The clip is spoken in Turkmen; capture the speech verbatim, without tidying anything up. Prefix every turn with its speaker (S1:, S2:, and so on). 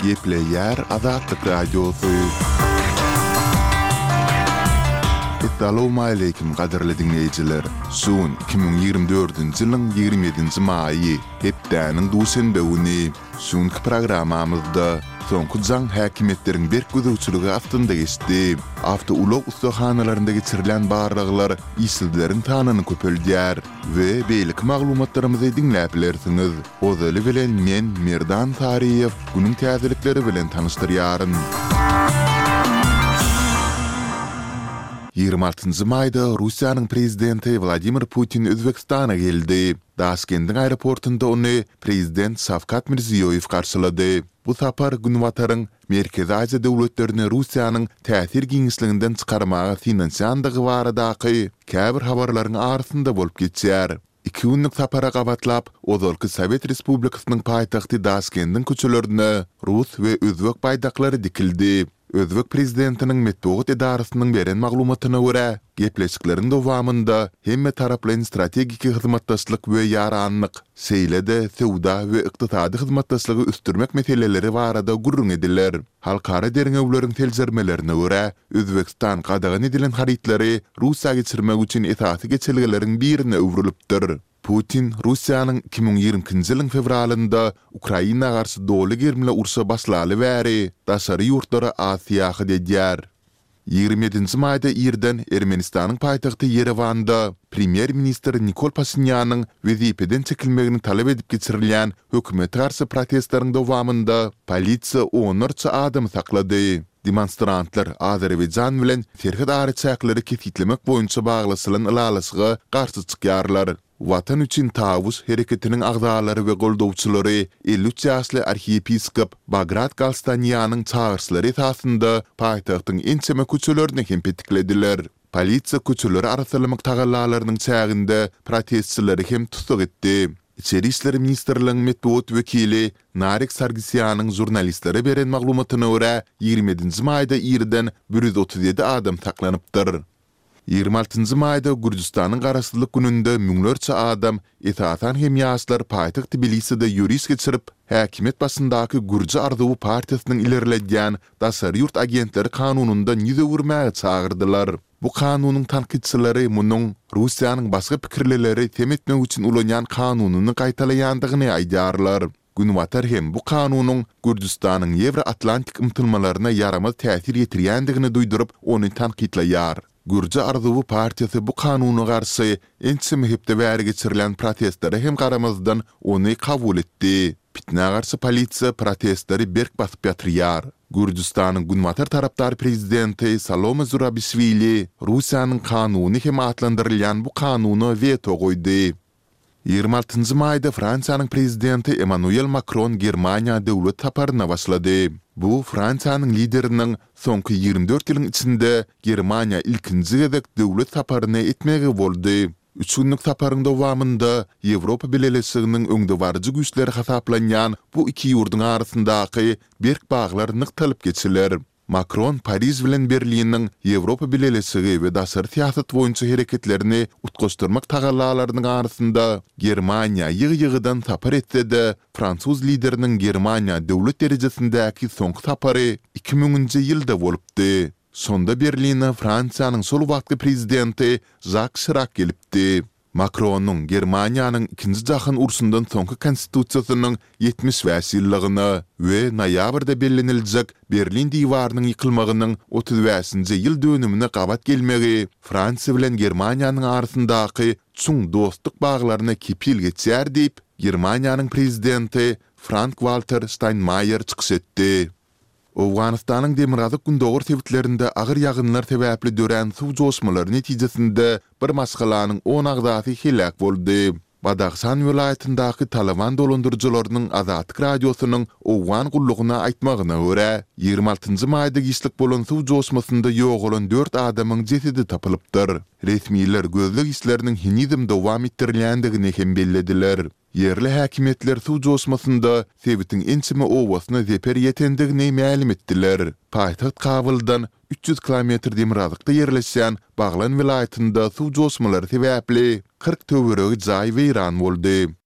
S1: Gepleyer Azatlyk Radiosu. Assalamu alaykum gaderli dinleyijiler. Suun iki bin ýygrimi dördünji ýylyň ýygrimi ýedinji maýy hepdäniň duşanbe güni suňky programmamyzda soňky jaň häkimetleriň berkgüzüçiligi aftynda geçdi. Hafta ulug ustahanalarynda geçirilen barlyklar isildilerin tanyny köpelýär we beýlik maglumatlarymyzy dinläp bilersiňiz. Ozaly bilen men Merdan Tariýew günüň täzelikleri bilen tanyşdyrýaryn. ýygrimi altyncı maýda Russiýanyň prezidenti Vladimir Putin Özbekistana geldi. Daşkendiň aeroportunda ony prezident Şavkat Mirziýoýew garşylady. Bu sapar Günwataryň Merkezi Aziýa döwletlerini Russiýanyň täsir giňişliginden çykarmaga finansiýandygy baradaky käbir habarlaryň arasynda bolup geçýär. İki günlük sapara gabatlap, ozalky Sowet Respublikasynyň paýtagty Daşkendiň köçelerine Rus we Özbek baýdaklary dikildi. Özbek prezidentiniň Metbuat edarasynyň beren maglumatyna görä, gepleşikleriň dowamında hemme taraplaryň strategik hyzmatdaşlyk we ýaranlyk, seýlede, sowda we ykdysady hyzmatdaşlygy üstürmek meseleleri barada gurrun ediler. Halkara derňewleriň teljermelerine görä, Özbekistan gadagan edilen harytlary Russiýa geçirmek üçin esasy geçelgeleriň birine öwrülipdir. Putin Russiýanyň iki bin ýygrimiňji ýylyň fevralynda Ukraina garşy doly germle urşa başlaly bäri daşary ýurtlara Asiýa gedýär. ýygrimi ýedinji maýda ýerden Ermenistanyň paýtagty Yerewanda premier minister Nikol Pashinýanyň wezipeden çekilmegini talap edip geçirilýän hökümet garşy protestlaryň dowamında polisiýa on dört adam saklady. Demonstrantlar Azerbaýjan bilen Serhid araçaklary kesitlemek boýunça baglasylan ýalaşyga garşy çykýarlar. Watan üçin Tawus hereketiniň agdalary we goldowçylary elli üç ýaşly arhiyepiskop Bagrat Galstanýanyň çağırşylary esasında paýtagtyň ençeme köçelerini hem petiklediler. Polisiýa köçeleri arasalamak tagallalarynyň çäginde protestçileri hem tutuk etdi. İçeri işleri Ministerliğinin Metbuat wekili Narek Sargsyan'ın jurnalistlere beren maglumatyna görä ýygrimi ýedinji maýda ýerden bir yüz otuz ýedi adam saklanıpdyr. ýygrimi altyncı maýda Gürjistanyň garaşsyzlyk gününde müňlerçe adam etatan hem ýaşlar paýtag Tbiliside ýürüş geçirip häkimet başyndaky Gürji Arzuwy partiýasynyň ilerledýän daşary ýurt agentleri kanununda ýüze wurmagy çagyrdylar. Bu kanunyň tanqidçileri munyň Russiýanyň başga pikirlileri temetmek üçin ulanýan kanunyny gaýtalaýandygyny aýdýarlar. Günwatar hem bu kanunyň Gürjistanyň Ewroatlantik ymtylmalaryna yaramaz täsir ýetirýändigini duýduryp ony tanqidlaýar. Gürji Arzuwy partiýasy bu kanuny garşy ençeme hepde bäri geçirilen protestlere hem garamazdan ony kabul etdi. Pitnä garşy polisiýa protestleri berk basyp ýatyrýar. Gürjistanyň Günwatar tarapdary prezidenti Salome Zurabishvili Russiýanyň kanuny hem atlandyrylýan bu kanuny veto goýdy. ýygrimi altyncı maýda Fransiýanyň prezidenti Emmanuel Macron Germaniýa döwlet saparyna başlady. Bu Fransiýanyň lideriniň soňky ýygrimi dört ýylyň içinde Germaniýa ilkinji gezek döwlet saparyny etmegi boldy. Üç günlük saparyň dowamında Ýewropa Birleşiginiň öňde barjy güýçleri hasaplanýan bu iki ýurdun arasyndaky berk baglar nyktalyp geçiler. Macron Paris bilen Berliniň Ýewropa Birleşigi we daşary siýasat boýunça hereketlerini utgaşdyrmak tagallalarynyň arasynda Germaniýa ýygy-ýygydan sapar etse-de Fransuz lideriniň Germaniýa döwlet derejesindäki soňky sapary iki miňinji ýylda bolupdy. Sonda Berline Fransiýanyň sol wagtky prezidenti Jacques Chirac gelipdi. Macron'un Germaniýanyň ikinji jahyn urşundan soňky konstitusiýasynyň ýetmiş ýyllygyny we noýabrda bellenilejek Berlin diýwarynyň ýykylmagynyň otuz beşinji ýyl dönümine gabat gelmegi Fransiýa bilen Germaniýanyň arasyndaky çuň dostluk baglaryna kepil geçýär diýip Germaniýanyň prezidenti Frank-Walter Steinmeier çykyş etdi. Owganistanyň Demirgazyk gündogor sebitlerinde agyr ýagynlar sebäpli dören suw joşmalary netijesinde bir maskhalanyň on agdaty helak boldy. Badaxsan vilayetindäki Taliban dolandyrjylarynyň Azatlyk radiosynyň Owgan gullugyna aýtmagyna görä, ýygrimi altyncı maýda gişlik bolan suw joşmasynda ýok bolan dört adamyň jesedi tapylypdyr. Resmiýetler gözleg işleriniň hinizm dowam etdirilýändigini hem bellediler. Yerli häkimetler suw joşmasynda sebitiň ençime owasyna zeper ýetendigini ma'lum etdiler. Paýtagt Kabyldan üç yüz kilometr Demirgazykda ýerleşýän Baglan vilayetinde suw joşmalary sebäpli kırk töweregi jaý weýran boldy.